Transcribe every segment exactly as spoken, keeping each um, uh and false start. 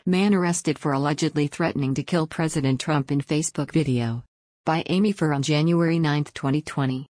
Man arrested for allegedly threatening to kill President Trump in Facebook video. By Amy Furr on January ninth, twenty twenty.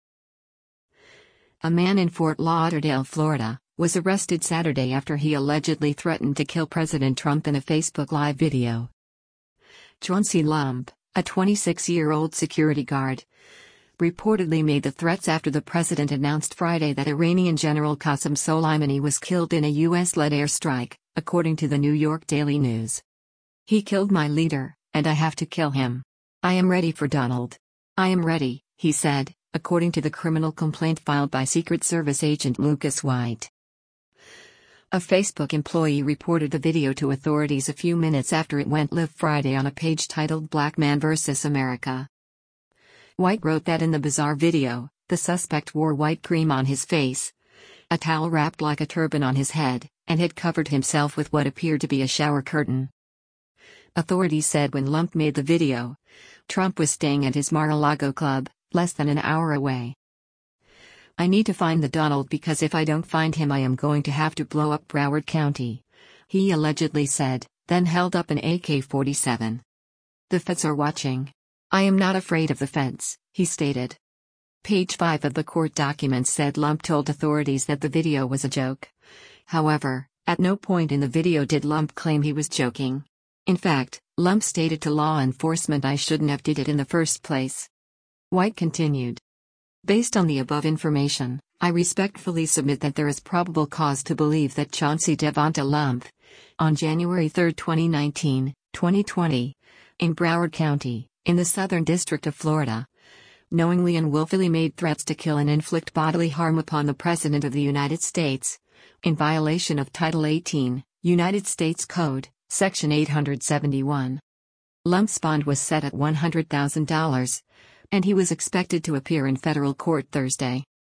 A man in Fort Lauderdale, Florida, was arrested Saturday after he allegedly threatened to kill President Trump in a Facebook Live video. Chauncey Lump, a twenty-six-year-old security guard, reportedly made the threats after the president announced Friday that Iranian General Qasem Soleimani was killed in a U S-led airstrike, according to the New York Daily News. "He killed my leader, and I have to kill him. I am ready for Donald. I am ready," he said, according to the criminal complaint filed by Secret Service agent Lucas White. A Facebook employee reported the video to authorities a few minutes after it went live Friday on a page titled Black Man versus America. White wrote that in the bizarre video, the suspect wore white cream on his face, a towel wrapped like a turban on his head, and had covered himself with what appeared to be a shower curtain. Authorities said when Lump made the video, Trump was staying at his Mar-a-Lago club, less than an hour away. "I need to find the Donald because if I don't find him I am going to have to blow up Broward County," he allegedly said, then held up an A K forty-seven. "The feds are watching. I am not afraid of the feds," he stated. Page five of the court documents said Lump told authorities that the video was a joke. However, at no point in the video did Lump claim he was joking. In fact, Lump stated to law enforcement, "I shouldn't have did it in the first place." White continued. "Based on the above information, I respectfully submit that there is probable cause to believe that Chauncey Devonta Lump, on January third, twenty nineteen, twenty twenty, in Broward County, in the Southern District of Florida, knowingly and willfully made threats to kill and inflict bodily harm upon the President of the United States, in violation of Title eighteen, United States Code, Section eight seventy-one. Lump's bond was set at one hundred thousand dollars, and he was expected to appear in federal court Thursday.